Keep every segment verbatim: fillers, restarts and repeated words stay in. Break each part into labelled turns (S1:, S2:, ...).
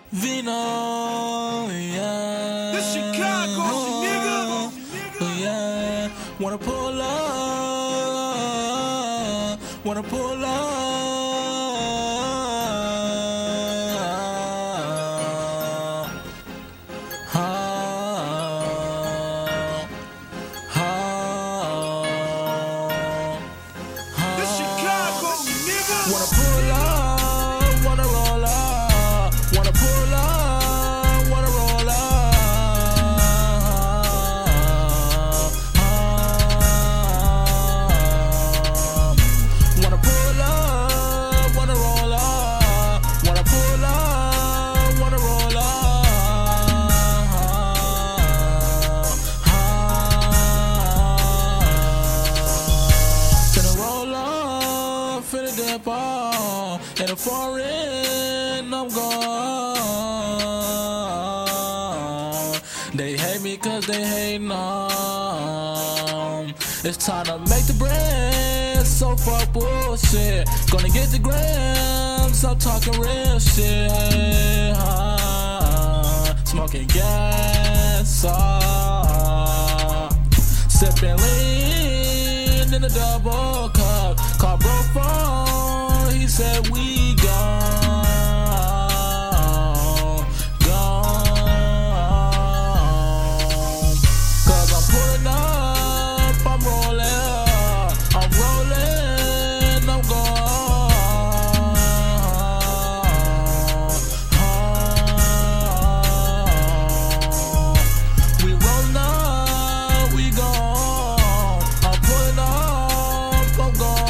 S1: Vino, yeah.
S2: This Chicago, nigga.
S1: Yeah. Wanna pull up, wanna pull up. Ah, ah, ah.
S2: This Chicago, nigga.
S1: Wanna pull up, wanna roll up, wanna pull up, wanna roll up. Wanna pull up, wanna roll up, wanna pull up, wanna roll up. Finna roll up, finna dip on, in the foreign I'm gone. They hate me cause they hating on. It's time to make the bread, so fuck bullshit. Gonna get the grams, I'm talking real shit. Huh? Smoking gas, uh, sipping lean in a double cup. Call bro phone, he said we gone, gone. Cause I'm pulling up, I'm rolling, I'm rolling, I'm gone. We rolling up, we gone. I'm pulling up, I'm gone.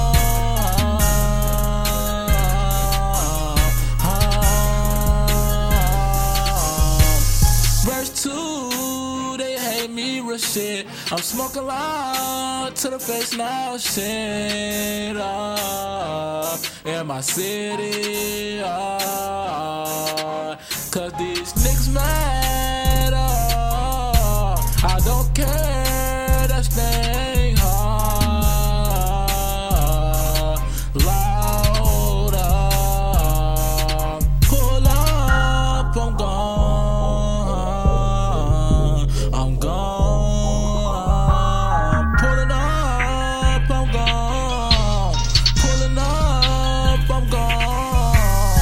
S1: Verse two, they hate me real shit. I'm smoking loud to the face now, shit. Uh, in my city, uh, cause these niggas mad. Uh, I don't care, that's staying hard. Loud up, pull up, I'm gone. I'm gone. Pulling up, I'm gone. Pulling up, I'm gone.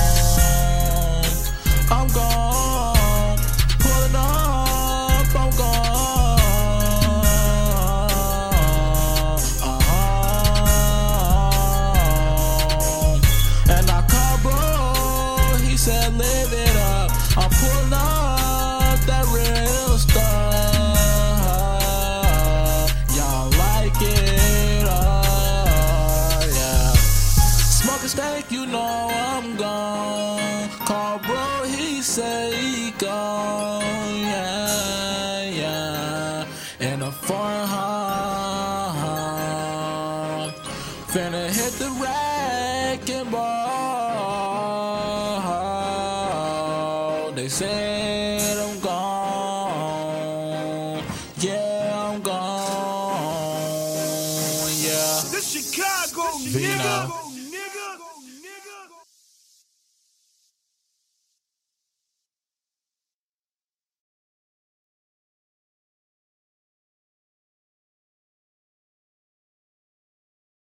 S1: I'm gone. Pulling up, I'm gone. Uh-huh. And I called bro, he said live it up. I'm pulling up that real stuff. Y'all like it, uh, yeah. Smoking steak, you know I'm gone. Call bro, he say he gone, yeah, yeah. In a foreign heart, finna hit the rack and ball. They said I'm gone, yeah, I'm gone, yeah.
S2: This Chicago,
S1: Vino.
S2: nigga.